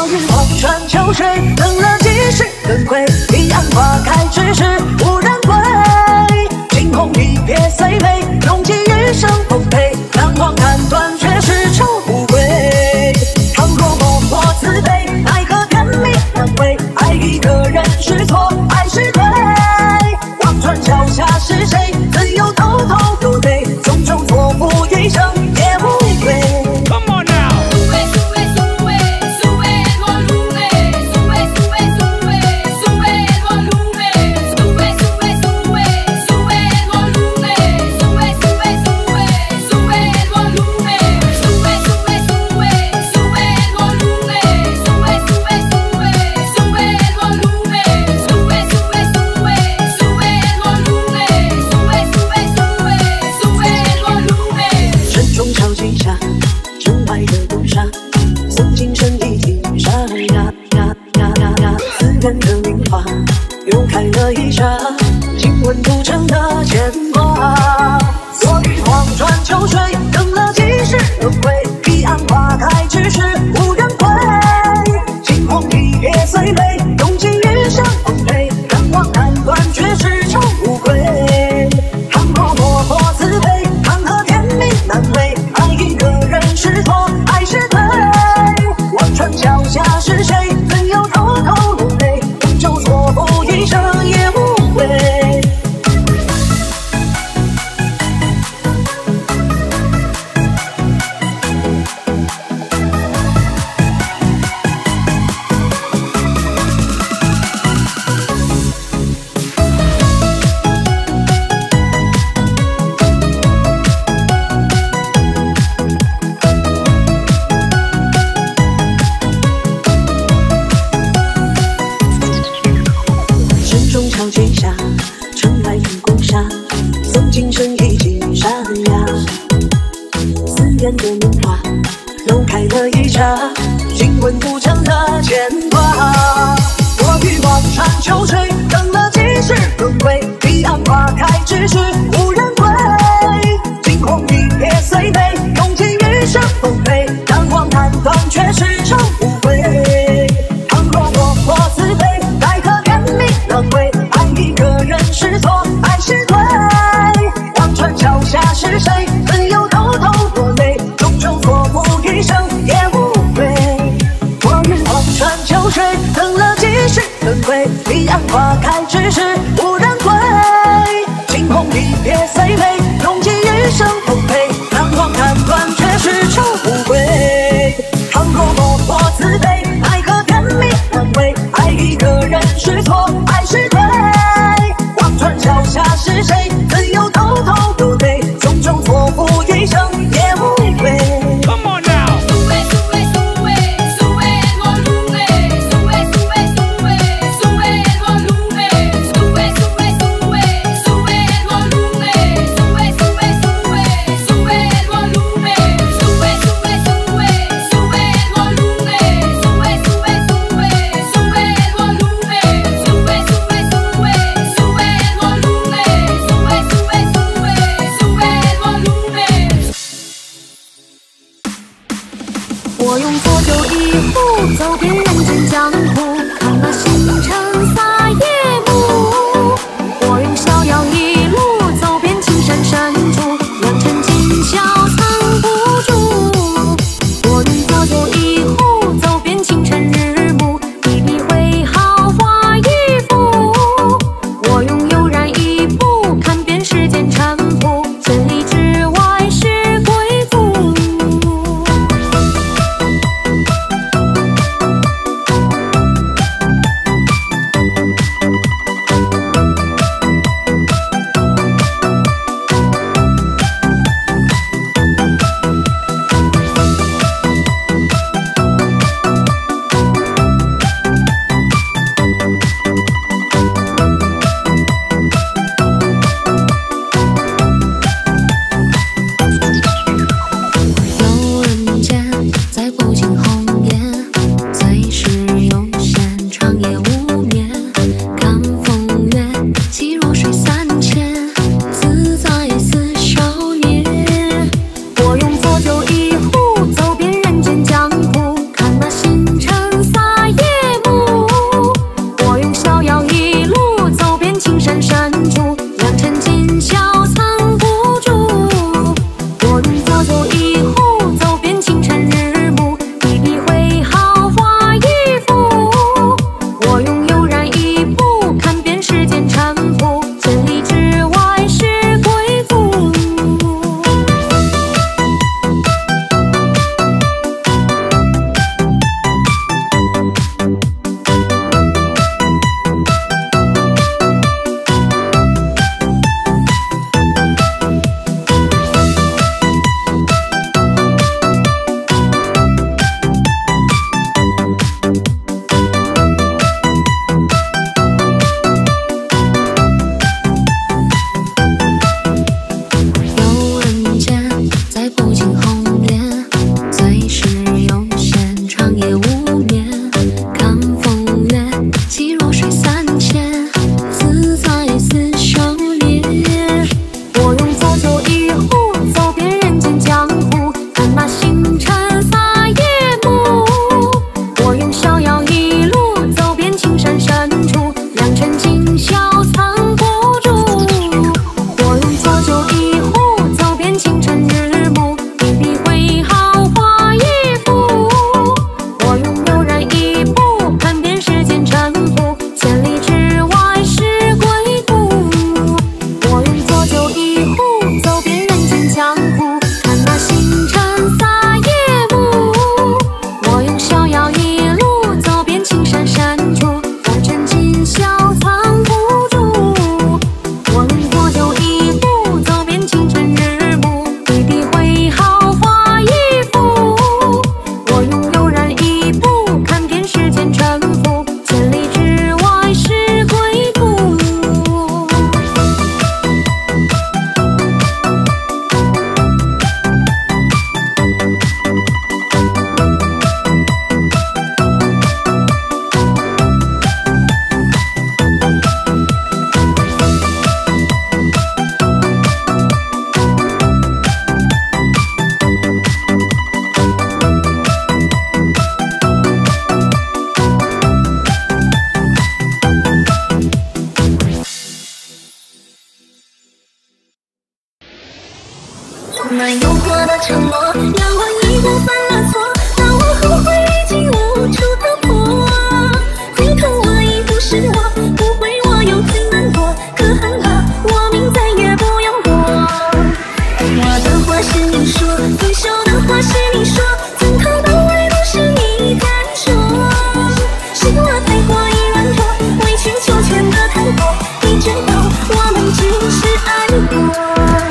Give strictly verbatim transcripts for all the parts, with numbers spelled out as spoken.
我欲望穿秋水，等了几世轮回，彼岸花开之时无人归。惊鸿一瞥虽美，用尽余生奉陪。难忘砍断，却是愁无归。倘若默默慈悲，奈何天命难违。爱一个人是错，爱是对。望穿桥下是谁？自有偷偷入泪，种种错付一生也无悔。 又开了一刹，经文不成的牵挂。我欲望穿秋水，等了几世轮回。彼岸花开之时无人归。惊鸿一瞥虽美，用尽余生奉陪。难忘难断，却是愁无归。倘若默默慈悲，谈何天命难违。爱一个人是错，爱是对。望穿桥下是谁？怎有偷偷入泪？ 就错付一生也无悔。桥阶下，城外雨孤沙，送今生一骑山崖。寺院的名花，又开了一刹，经文不成的牵挂。我欲望穿秋水，等了几世轮回。彼岸花开之时无人归。惊鸿一瞥虽美，用尽余生奉陪。难忘难断，却是愁无归。倘若默默慈悲，奈何天命难违。 一个人是错，爱是对。望穿桥下是谁？怎有偷偷落泪？终究错付一生也无悔。我欲望穿秋水，等了几世轮回。彼岸花开之时无人归。惊鸿一瞥虽美，用尽余生奉陪。难忘难断，却是愁无归。倘若默默慈悲，奈何天命难违。爱一个人是错，爱是对。 穿桥下是谁？怎有偷偷入泪？种种错付一生也无悔。Come on now。苏维苏维苏维苏维我入味，苏维苏维苏维苏维我入味，苏维一步，看遍世间沉浮，千里之外是归途。我用浊酒一壶，走遍人间江湖，看那星辰洒夜幕。我用逍遥一路，走遍青山深处，红尘今宵藏不住。我用浊酒一壶，走遍青春日暮，一笔挥毫画一幅。我用悠然一步，看遍世间沉浮，千里之外是归途。 充满诱惑的承诺，让我一步犯了错，当我后悔已经无处可躲。回头我已不是我，不悔我又最难过，可恨了我命再也不用过。我的话是你说，分手的话是你说，从头到尾都是你在说。是我太过于软弱，委曲求全的太多，你知道我们只是爱过。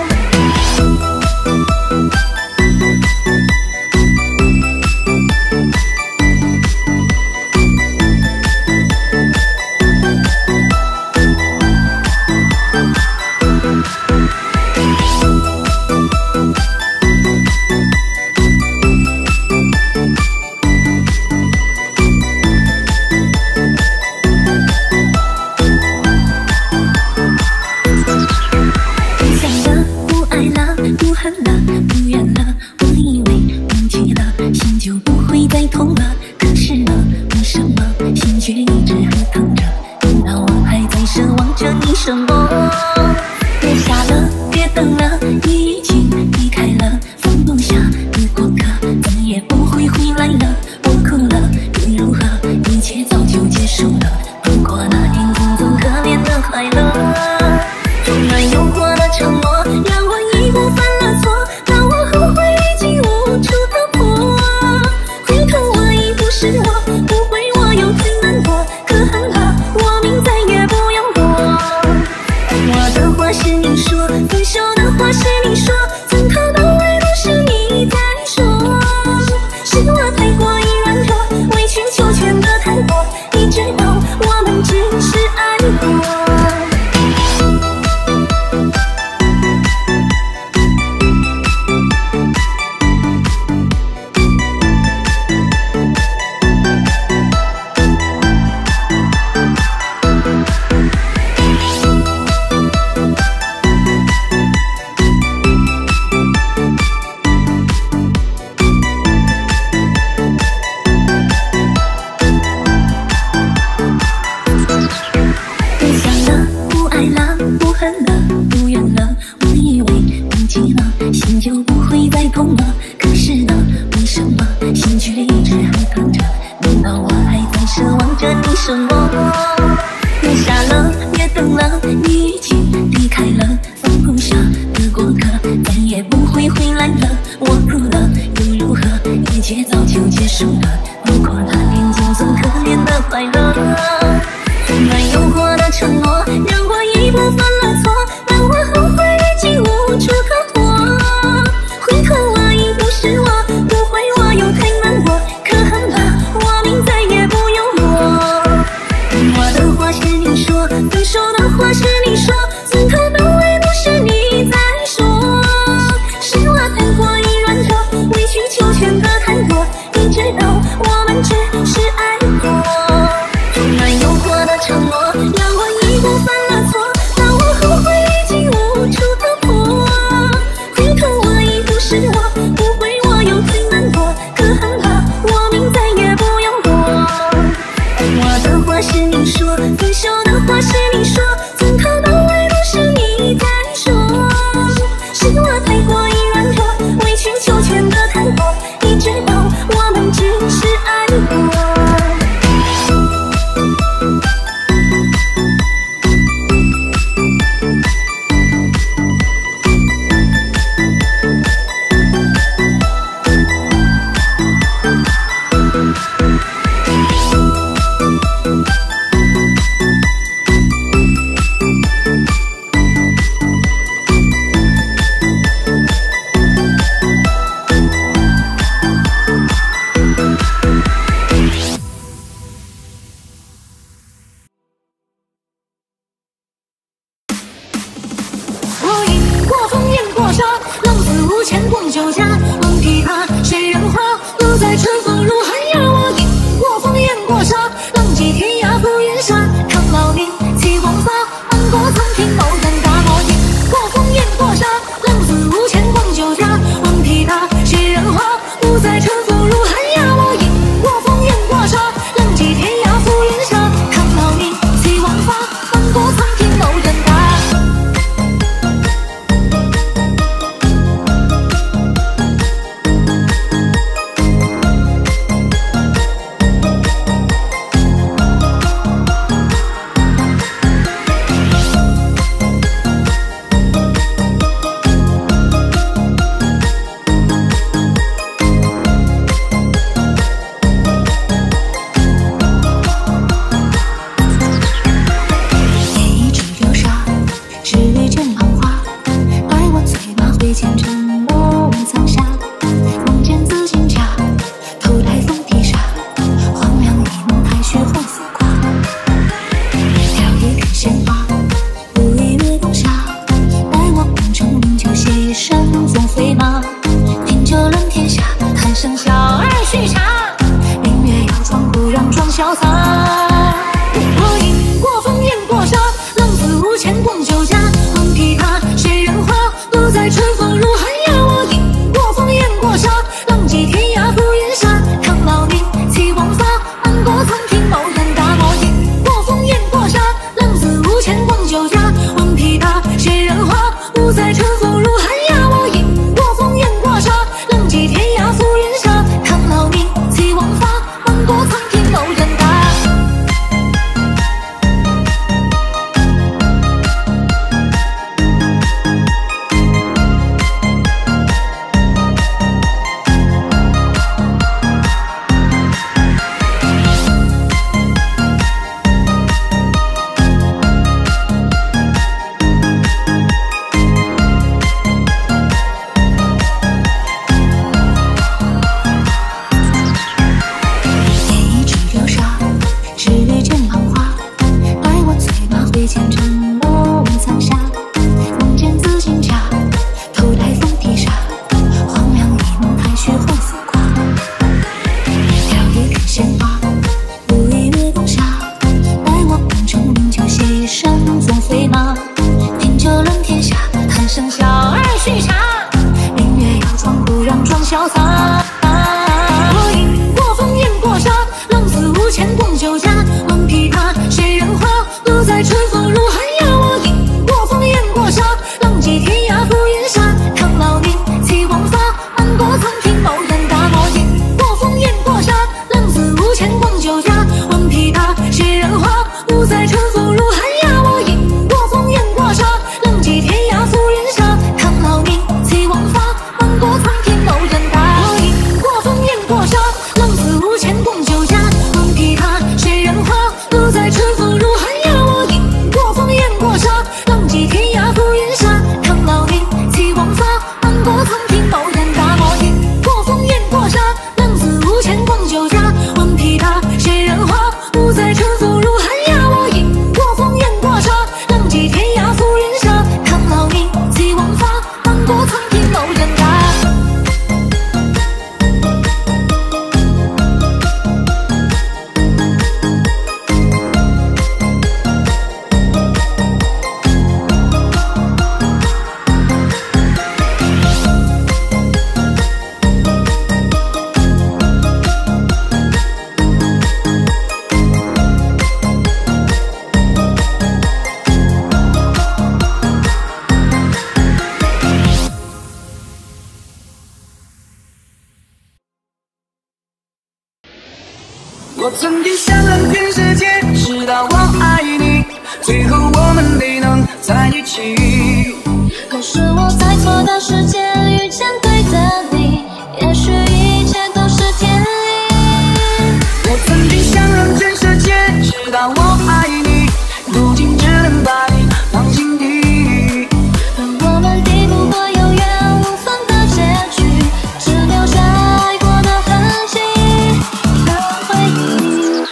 什么？别傻了，别等了，你已经离开了，放不下的过客，再也不会回来了。我哭了又如何？一切早就结束了，不过那点空洞可怜的快乐。充满诱惑的承诺，让我一步犯了错，当我后悔已经无处可躲。回头我已不是我，不悔我又最难过，可恨了我命再也不用过。我的话是你说，分手的话是你说，从头到尾都是你在说。是我太过于软弱，委曲求全的太多，你知道我们只是爱过。什么？别傻了，别等了，你已经离开了，放不下的过客，再也不会回来了。我哭了又如何？一切早就结束了，不过那点轻松可怜的快乐。充满诱惑的承诺，让我一步犯了错，但我后悔已经无处可躲。回头我已不是我，不悔我又太难过，可恨了我命再也不用过。我的话是你说，分手的话是你说，从头到尾都是你在说。是我太过于软弱，委曲求全的太多，你知道我们只是爱过。充满诱惑的承诺，让我一步犯了错，当我后悔已经无处可躲。回头我已不是我，不悔我又最难过，可恨了我命再也不用过。我的话是你说，分手的话是你说，从头潇洒。我饮过风，烟过沙，浪子无牵逛酒家。闻琵琶，谁人花？不再春风入寒鸦。我饮过风，烟过沙，浪迹天涯赴云沙。看老宁起王发，安过苍天某人大。我饮过风，烟过沙，浪子无牵逛酒家。闻琵琶，谁人花？不再春风入寒鸦。我饮过风，烟过沙，浪迹天涯赴云沙。看老宁起王发，安过苍天某人大。潇洒，我饮过风，烟过沙，浪子无牵逛酒家。闻琵琶，谁人花？不再春风入寒鸦。我饮过风，烟过沙，浪迹天涯赴云沙。看老宁起王发，安过苍天某人大。我饮过风，烟过沙，浪子无牵逛酒家。闻琵琶，谁人花？不再春风入寒鸦。我饮过风，烟过沙，浪迹天涯赴云沙。看老宁起王发，安过苍天某人大。我饮过风，烟过沙，浪子无牵逛酒家。闻琵琶，谁人花？不再春风入寒鸦。我饮过风，烟过沙，浪迹天涯赴云沙。看老宁起王发，安过苍天某人大。我饮过风，烟过沙，浪子无牵逛酒家。闻琵琶，谁人花？不再春风入寒鸦。我饮过风，烟过沙，浪迹天涯赴云沙。看老宁起王发，安过苍天某人大。 我曾经想让全世界知道我爱你，最后我们没能在一起。 可是我在错的时间遇见对的你，也许一切都是天意。 我曾经想让全世界知道我爱你，如今只能把你放心底。 让我们抵不过有缘无分的结局，只留下爱过的痕迹和回忆。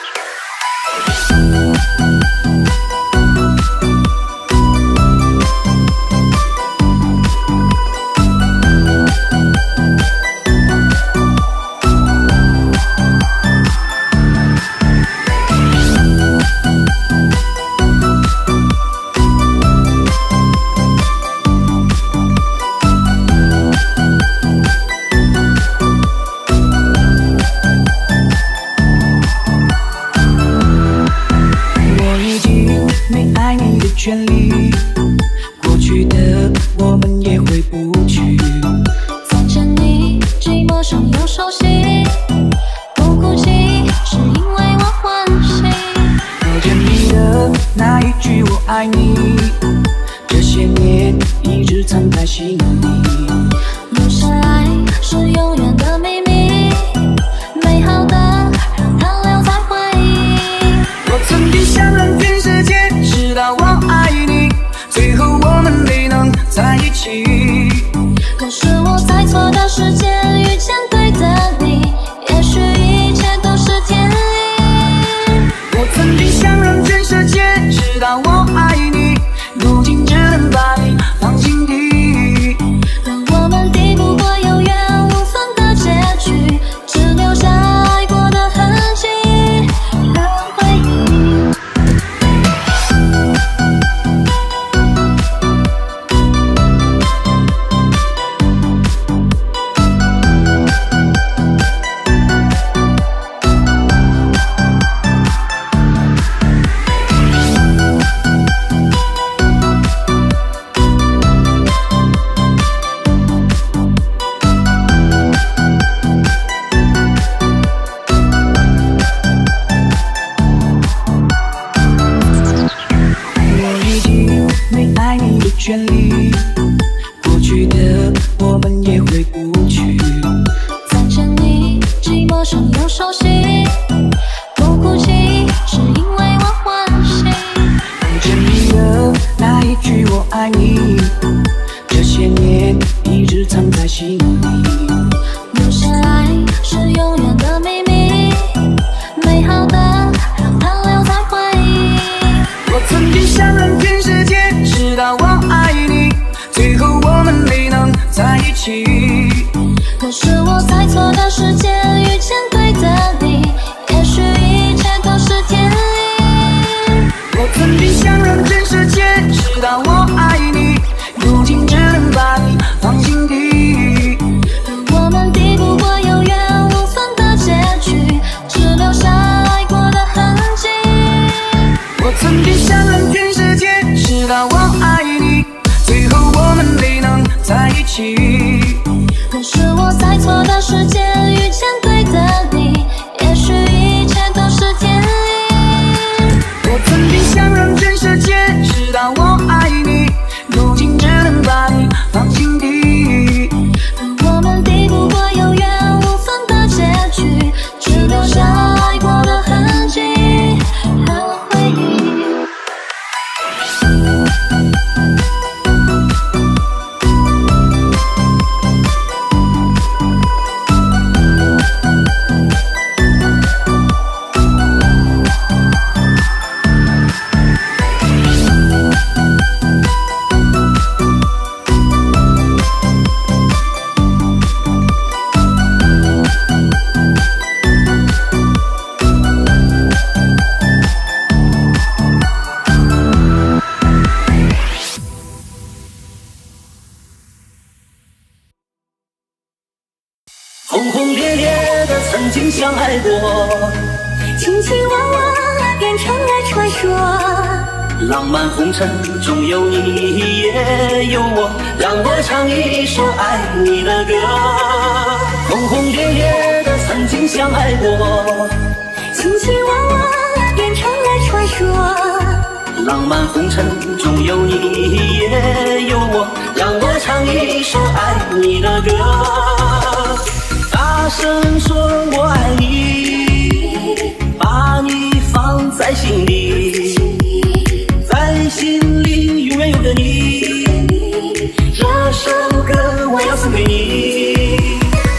权利，过去的我们也回不去。 看着你寂寞上有熟悉，不哭泣是因为我欢喜。 我见你的那一句我爱你，这些年一直藏在心里。 留下爱是永远的秘密，美好的让它留在回忆。 我曾经想让全世界知道我爱你，最后我们没能在一起。 可是我在错的时间遇见对的你，也许一切都是天意。 我曾经想让全世界知道我爱你，如今只能把你放心底。 让我们抵不过有缘无分的结局，只留下爱过的痕迹和爱过， 卿卿我我变成了传说。 浪漫红尘中有你也有我，让我唱一首爱你的歌。轰轰烈烈的曾经相爱过， 卿卿我我变成了传说。 浪漫红尘中有你也有我，让我唱一首爱你的歌。大声说我爱你，把你放在心里，在心里永远有个你。这首歌我要送给你。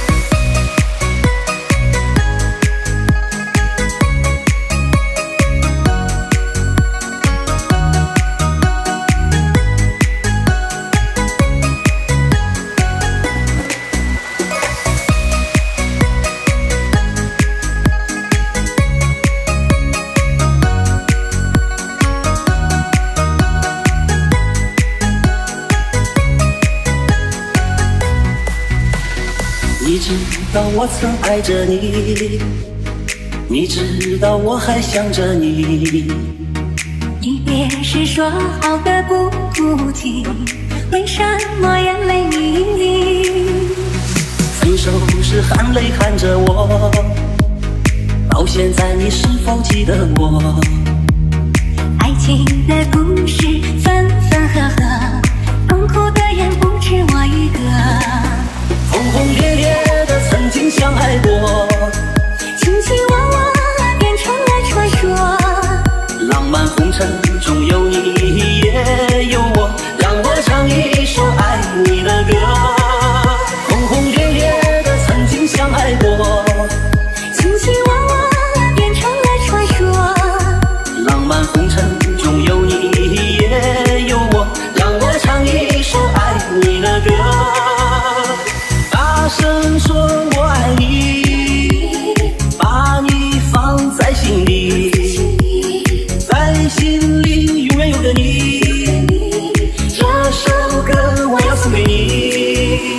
你知道我曾爱着你，你知道我还想着你。 离别时说好的不哭泣，为什么眼泪淋漓？ 分手时含泪看着我，到现在你是否记得我？ 爱情的故事分分合合，痛苦的人不止我一个。 轰轰烈烈的曾经相爱过， 卿卿我我变成了传说。 浪漫红尘中有你也有我，让我唱一首爱你的歌。轰轰烈烈的曾经相爱过， 卿卿我我变成了传说。 浪漫红尘中有你也有我，让我唱一首爱你的歌。大声说我爱你，把你放在心里，在心里永远有个你。这首歌我要送给你。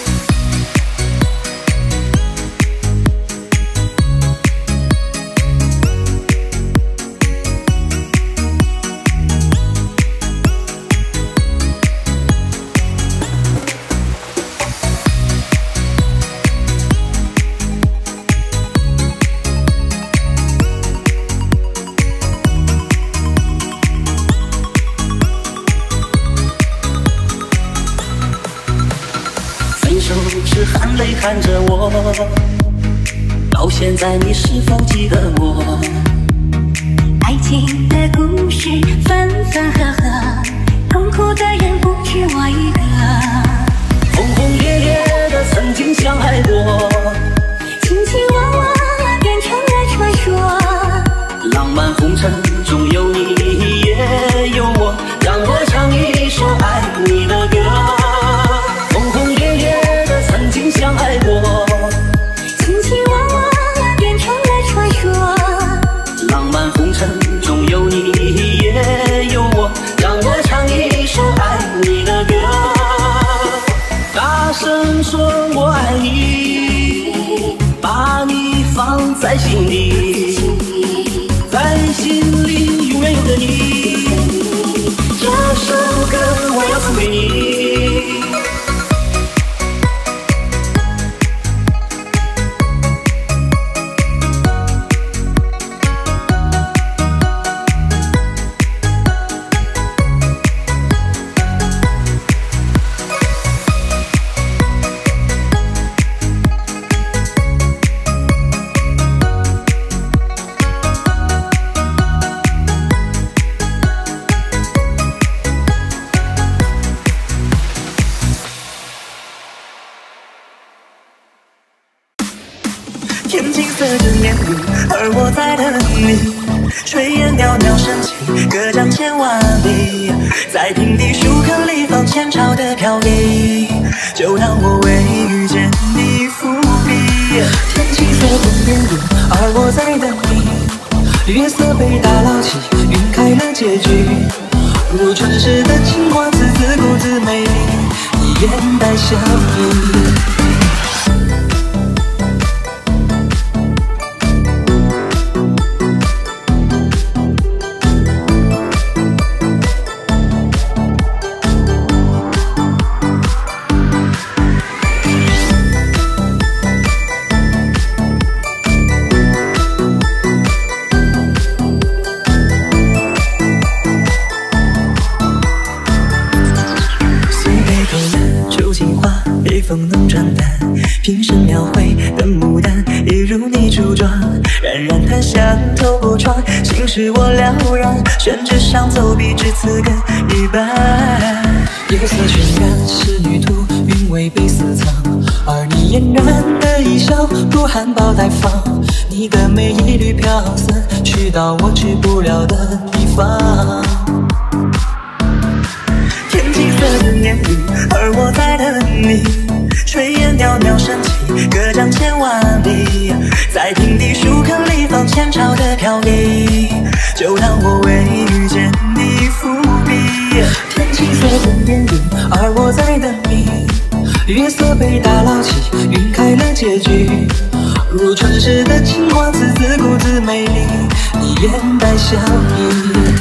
分手时含泪看着我，到现在你是否记得我？ 爱情的故事分分合合，痛苦的人不止我一个。 轰轰烈烈的曾经相爱过， 卿卿我我变成了传说。 浪漫红尘中有你也有我，让我唱一首爱你的歌。轰轰烈烈的曾经相爱过， 卿卿我我变成了传说。 浪漫红尘中有你也有我，让我唱一首爱你的歌。大声说我爱你，把你放在心里，在心里永远有个你。这首歌我要送给你。 天青色着烟雨，而我在等你。炊烟袅袅升起，隔江千万里，在平地树坑里放前朝的飘逸，就当我为遇见你伏笔。天青色着烟雨，而我在等你。月色被打捞起，晕开了结局。如春时的青花瓷，自顾自美丽，一眼带笑意。 心事我了然，宣纸上走笔至此各一半。夜色渲染仕女图，韵味被私藏，而你嫣然的一笑，如含苞待放。你的美一缕飘散，去到我去不了的地方。天青色的烟雨，而我在等你。炊烟袅袅升起，隔江千万里，在平地树坑里放前朝的飘逸，就当我为遇见你伏笔。天青色的烟雨，而我在等你。月色被打捞起，晕开了结局，如传世的情话，字字故字美丽，你眼带笑意。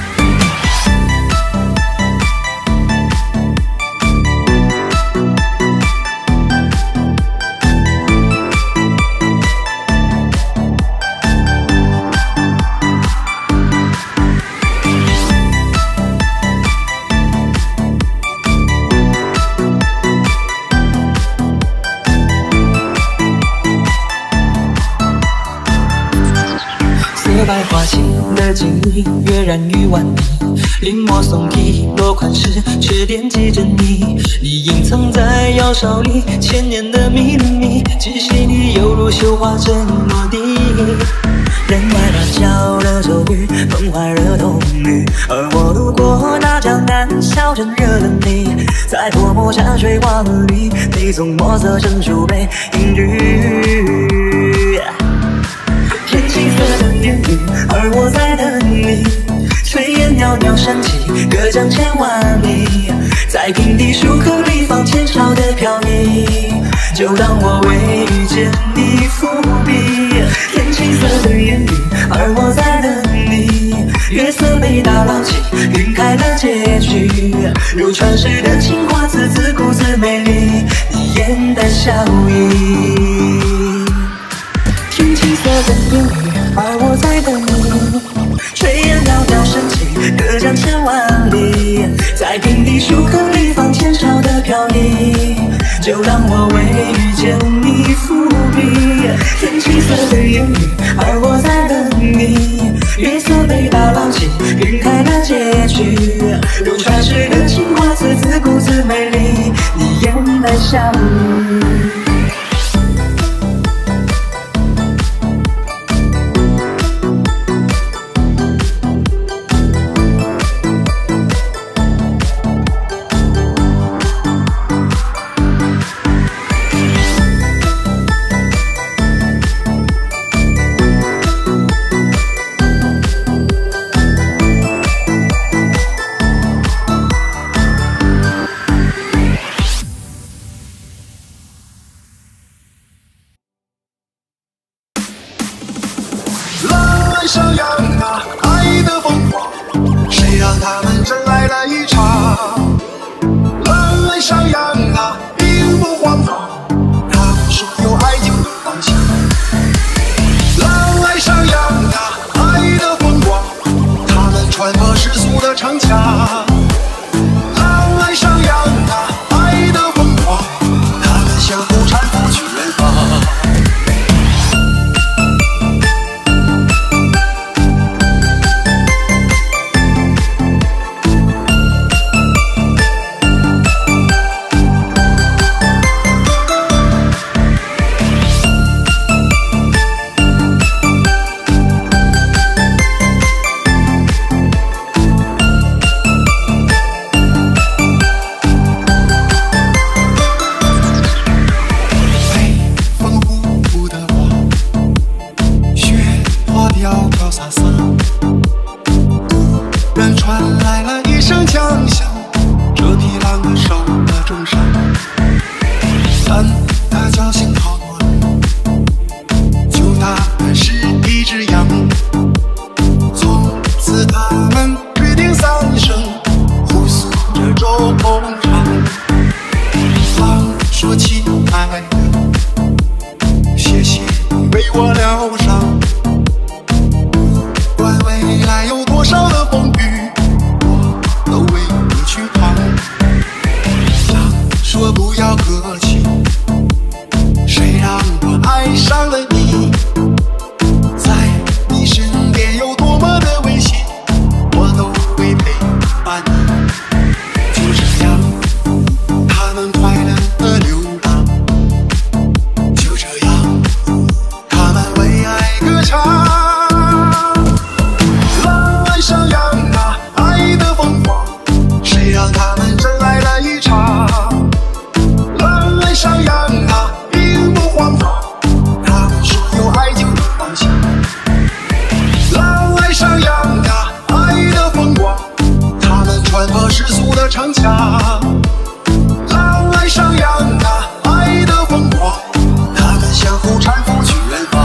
百花情的景意，跃然于万里。临摹宋体，落款时却惦记着你。你隐藏在窑烧里，千年的秘密，极细腻犹如绣花针落地。人外大笑的咒语，风花惹冬雨，而我路过大江南，小镇惹了你。在泼墨山水画里，你总墨色成书背隐喻。天青色的烟雨，而我在等你。炊烟袅袅升起，隔江千万里，在平地树坑里放前朝的飘逸，就当我为遇见你伏笔。天青色的烟雨，而我在等你。月色被打捞起，晕开了结局，如传世的情话，字字故字美丽，你眼带笑意。天青色的烟雨，而我在等你。炊烟袅袅升起，隔江千万里，在平地树坑里放前朝的飘逸，就当我为遇见你伏笔。天青色的烟雨，而我在等你。月色被打捞起，晕开了结局，如传世的情话，字字故字美丽，你眼带笑意。 上扬啊，爱的疯狂，谁让他们真来了一场？浪来上扬啊，并不慌张，他们说有爱情的方向。浪来上扬啊，爱的疯狂，他们穿过世俗的城墙。浪来上扬啊，爱的疯狂，他们相互搀扶去远方。上了你，在你身边有多么的谁让他们真来了一场？狼来上扬啊，并不慌张。他们说有爱就有方向。狼来上扬啊，爱的风光。他们穿破世俗的城墙。狼来上扬啊，爱的风光。他们相互搀扶去远方。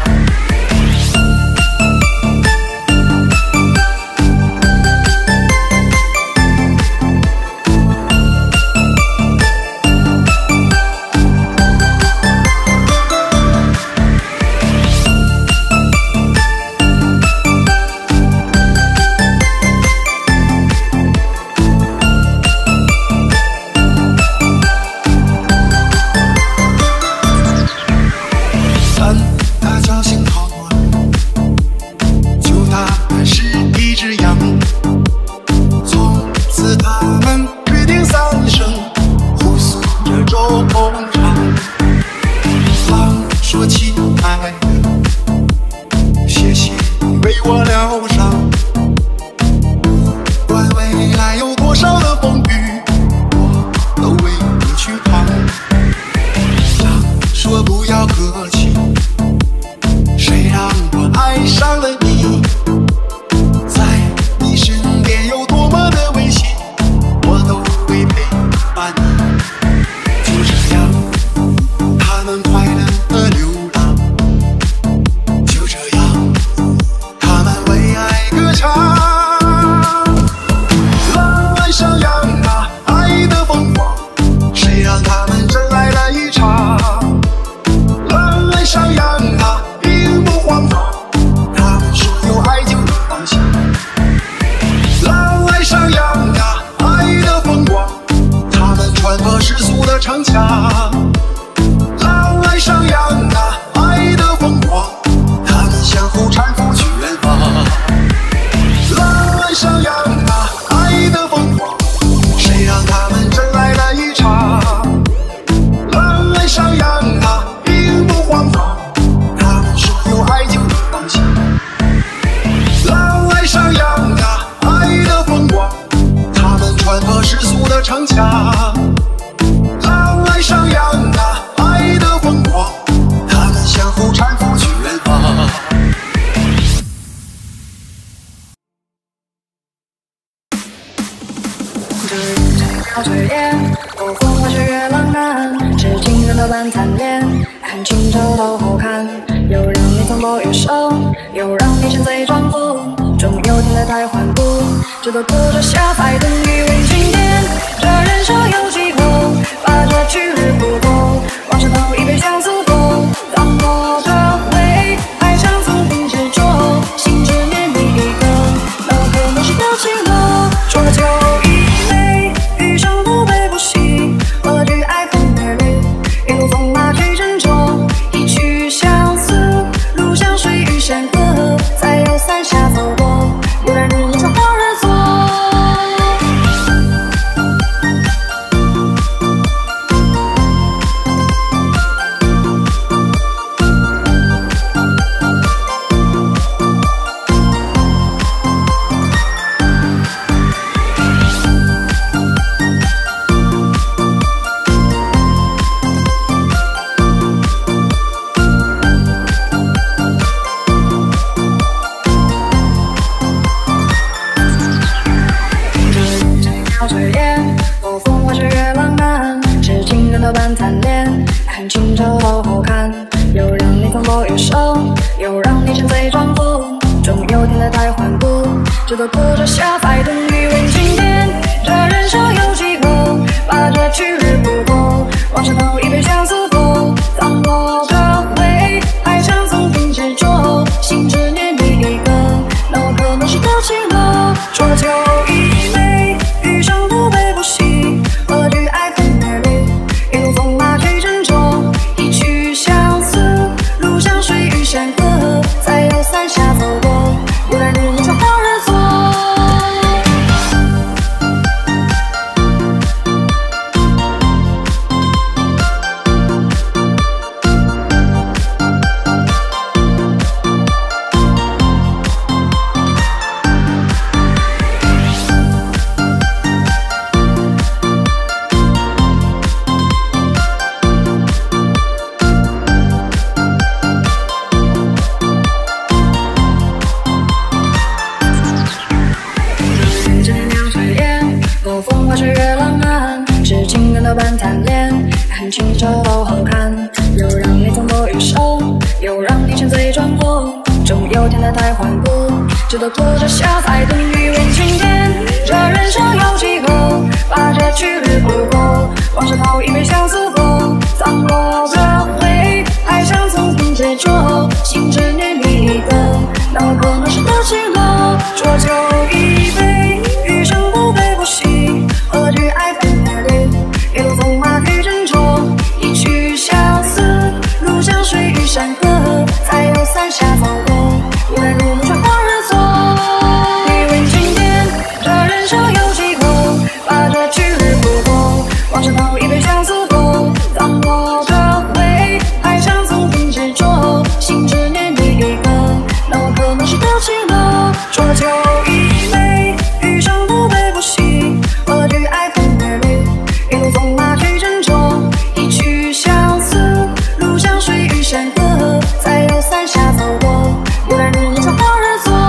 这个隔着下白等于为经典，这人生有几口，把这去日不多，往上头一杯相思多，当我的回还想从并执着，心只念你一个，那可能是表情了，说了就一枚，余生不悲不喜，何惧爱恨别离，一路风马去斟酌，一曲相思，路向水与山河，再有三下走过，悠然如梦想好日做。清澈都好看，又让你风波余生，又让你沉醉装疯，终有天来太缓步，这都隔着下白等于为经典，这人生有几口，把这去日不多，往上头一杯相思多，当我的回还想从并执着，心只念你一个，那我可能是表情了，说了就一枚，余生不悲不喜，何惧爱恨别离，一路风马去斟酌，一曲相思，路向水与山河，再有三下走过，悠然如梦想好日做。 般贪恋，很清澈都好看，又让你从不余生，又让你沉醉转过，总有天的太缓步，直到拖着下载等余温情天。这人生有几个，把这去日不过，往事泡一杯相思喝，苍落的灰，还想层层结着，心只念你一个，那么可能是得起了，浊酒一杯，余生不悲不喜，何惧爱恨别离，一路风马去斟酌，一曲相思，路向水与山河，才有伞下走过，无奈如梦穿花日错。你问今天，这人生有几个，把这去日不过，往事泡一杯相思喝，苍落的灰，还想层层结着，心只念你一个，那我可能是得起了，浊酒一杯，余生不悲不喜，何惧爱恨别离，一路风马去斟酌，一曲相思，路向水与山河，才有伞下走过，无奈如梦穿花日错。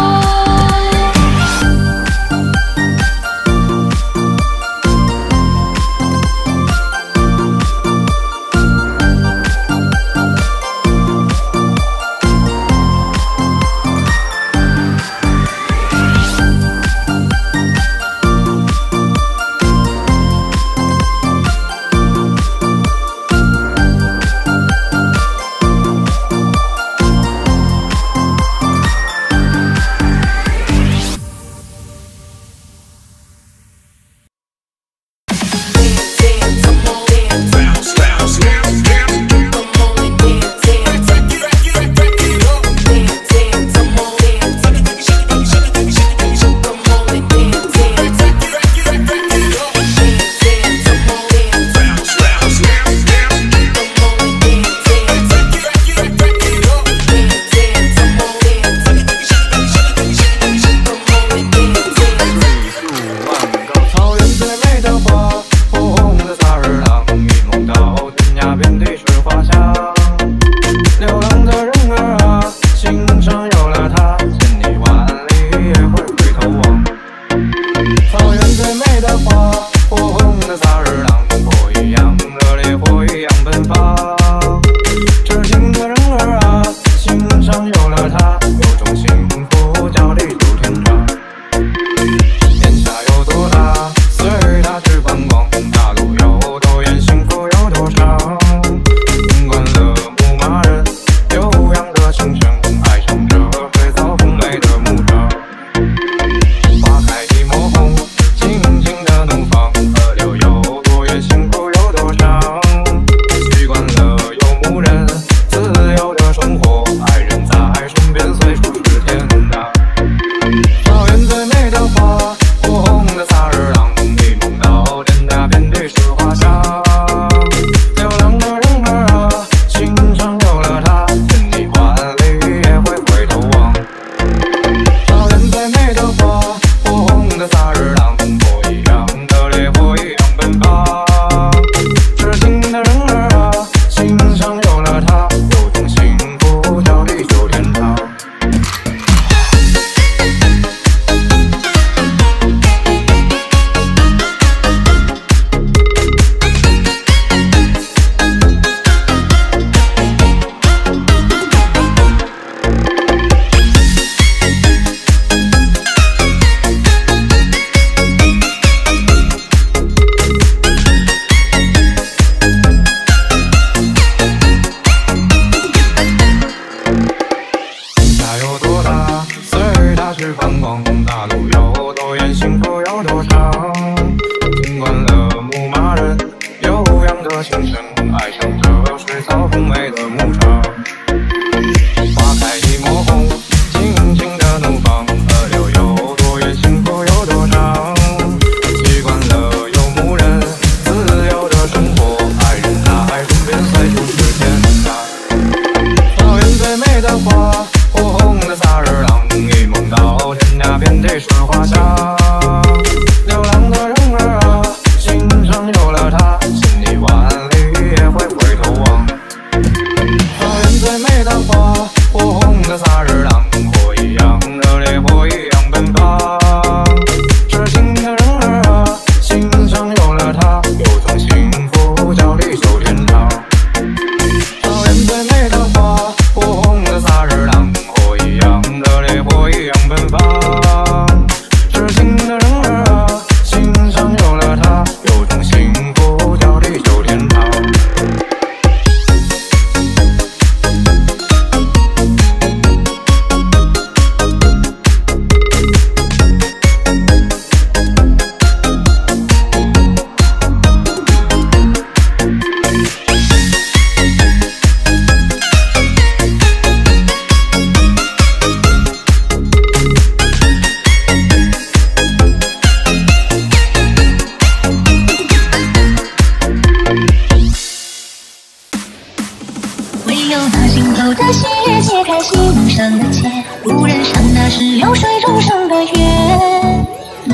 有种幸福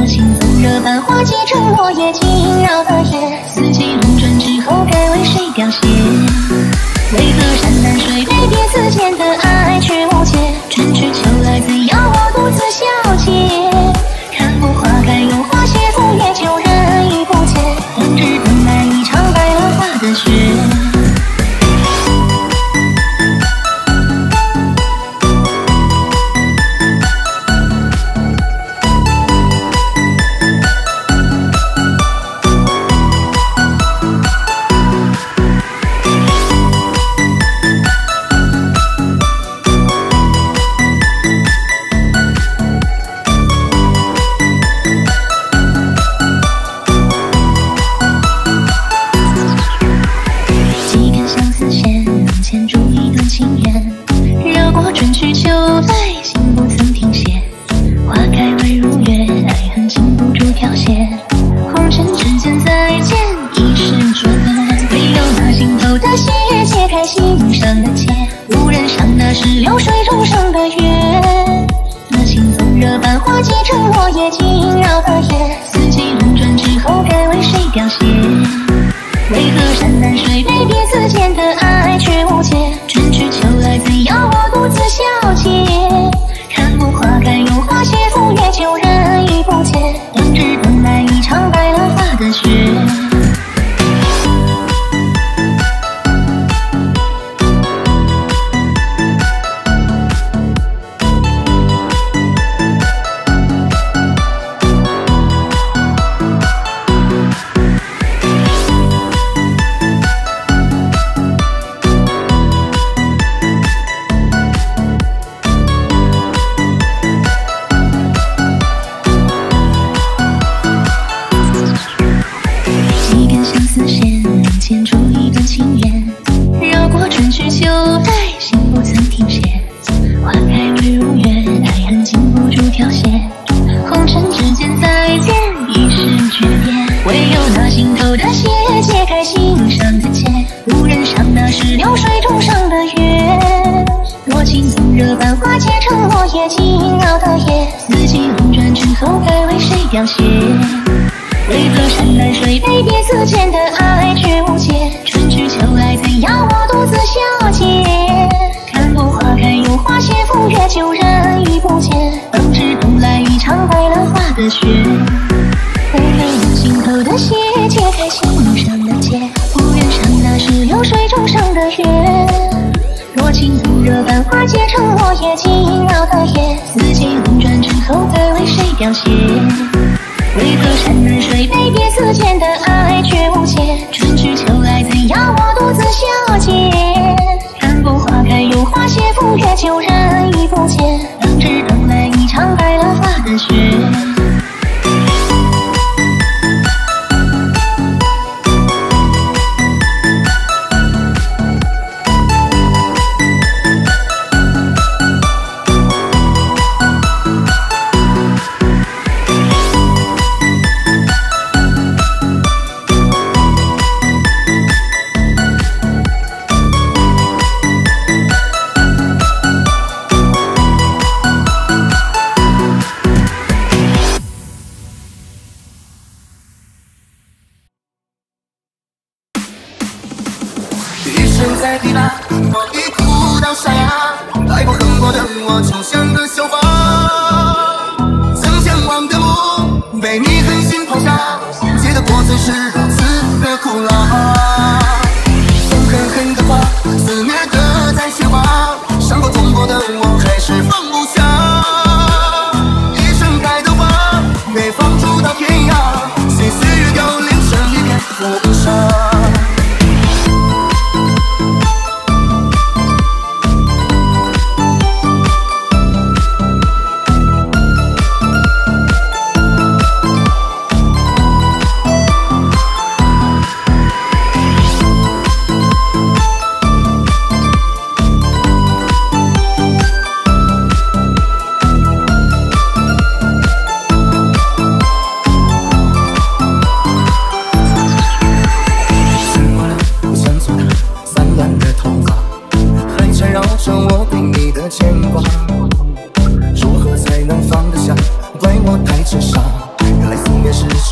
多情风热繁华几成落叶惊扰的夜，四季轮转之后该为谁凋谢？为何山南水北彼此间的爱却无解？春去秋来怎样我独自消解？看不花开又花谢，枫叶旧人已不见，等只等来一场白了花的雪。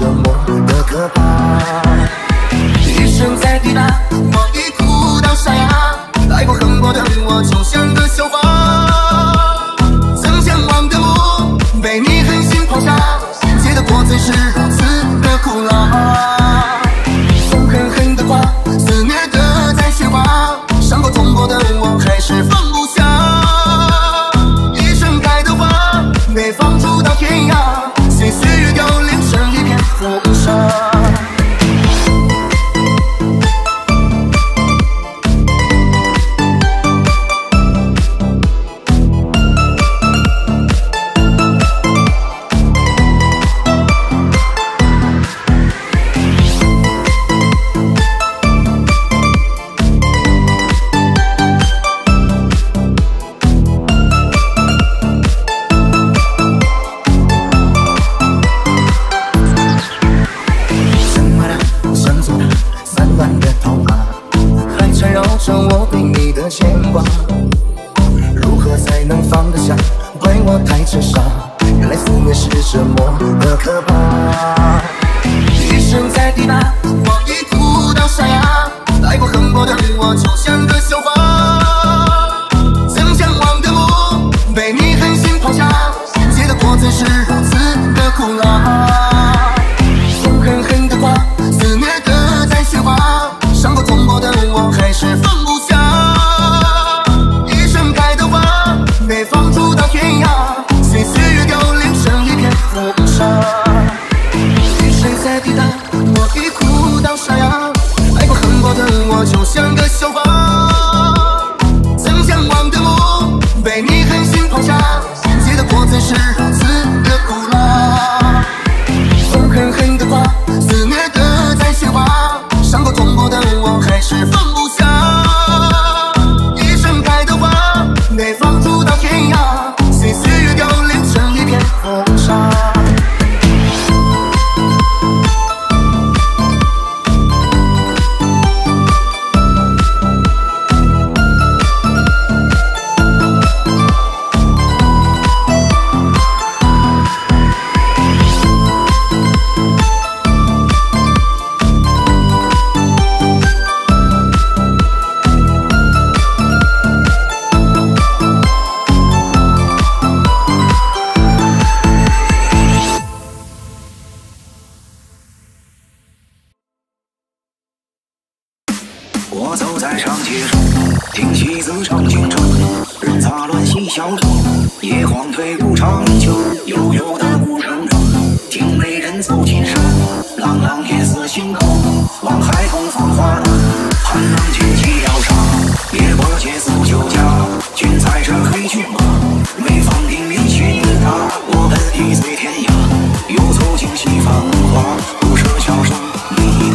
折磨的可怕。一生在抵达，我已哭到沙哑。爱过恨过的我，就像个笑话。曾向往的路，被你狠心抛下，结的果最是如此的苦辣。风狠狠的刮，肆虐的在喧哗，伤过痛过的我，还是放不下。一盛开的花，被放逐到天涯，随岁月凋零成一片风沙。 我走在长街上，听戏子唱京城，人杂乱嬉笑着，夜荒退不长久，悠悠的古城中，听美人走近山，朗朗夜色星空，望海空放花暖，盼郎君骑摇上，夜过街宿酒家，君踩着黑骏马，每逢听你寻他，我们一醉天涯，又走进西繁华，不舍笑声你。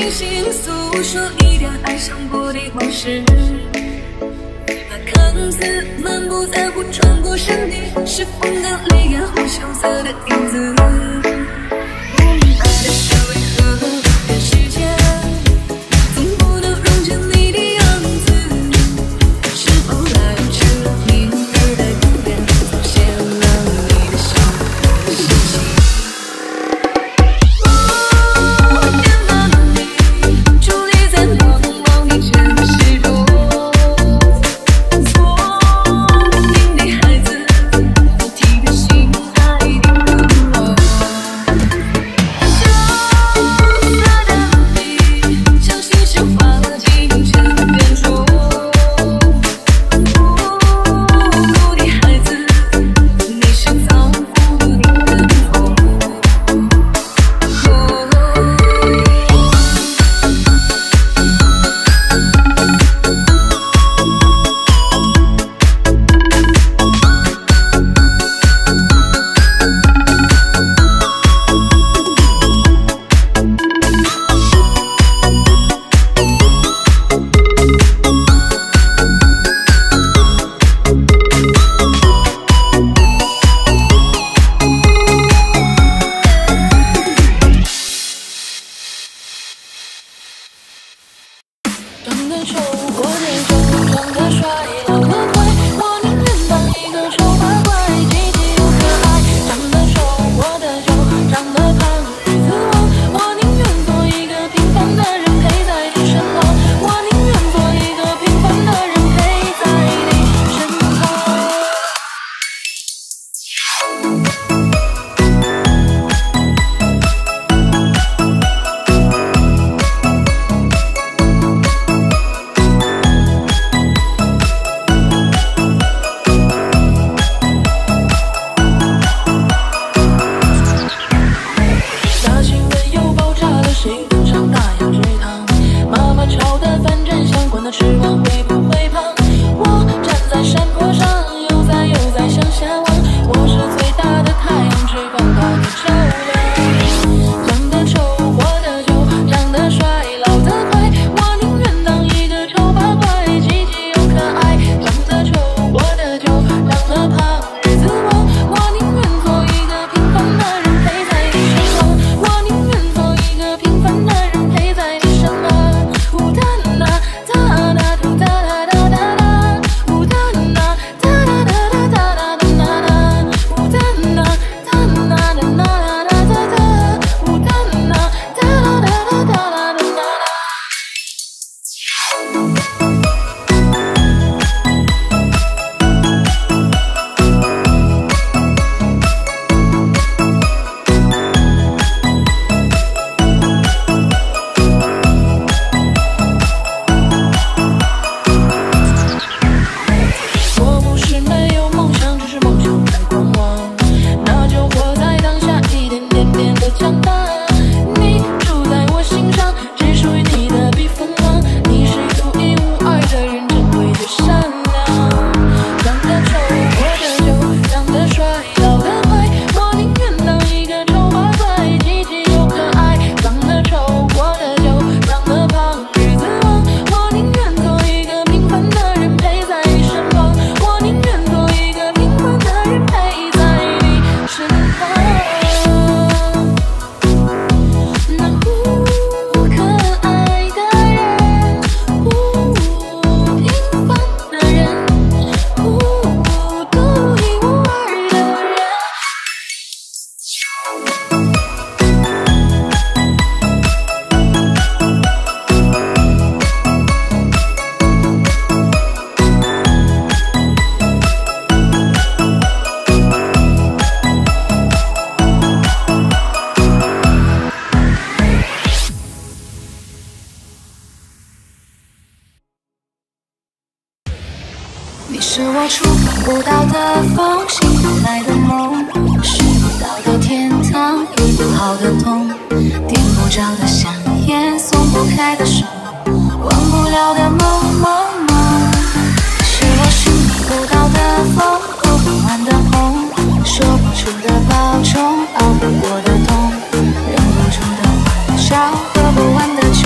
轻轻诉说一点爱上过的往事。那看似满不在乎穿过身体，是风干泪眼后羞涩的影子。我明白的是为何人世间总不能容忍你的样子，是否来迟了明日的改变，总显了你的笑和心情。我见到了你，伫立在茫茫的城市中，聪明的孩子，你提的心爱的我。羞涩的你，将心事化进尘缘中。无辜的孩子，你是造福你的痛。长得丑，活得久，长得帅，老得快，我宁愿当一个丑八怪，积极又可爱。长得丑，活得久，长得胖，日子旺，我宁愿做一个平凡的人陪在你身旁，我宁愿做一个平凡的人陪在你身旁。大新闻又爆炸了，谁登上大洋之堂？妈妈炒的饭真香，管他吃完会不会胖？我站在山坡上，悠哉悠哉向下望，我是最大的太阳，翅膀把你照亮。长得丑，活得久，长得帅，老得快，我宁愿当一个丑八怪，积极又可爱。长得丑，活得久，长得胖，日子旺，我宁愿做一个平凡的人陪在你身旁，我宁愿做一个平凡的人陪在你身旁。呜哒啦哒啦嘟哒啦哒哒啦，呜哒啦哒啦哒啦哒啦哒啦啦，呜哒啦哒啦哒啦啦哒哒哒，呜哒啦哒啦哒啦哒啦哒啦。我不是没有梦想，只是梦想太狂妄，那就活在当下，一点点变得强大。你住在我心上，只属于你的避风港，你是独一无二的人，珍贵却善良。长得丑，活得久，长得帅，老得快，我宁愿当一个丑八怪，积极又可爱。长得丑，活得久，长得胖，日子旺，我宁愿做一个平凡的人陪在你身旁，我宁愿做一个平凡的人陪在你身旁。那不可爱的人，不平凡的人，不独一无二的人。你是我触碰不到的风，醒不来的梦，拾不到的天堂，医不好的痛，点不着的香烟，松不开的手，忘不了的梦梦梦。你是我寻觅不到的风，哭不完的红，说不出的保重，熬不过的痛，忍不住的欢笑，喝不完的酒。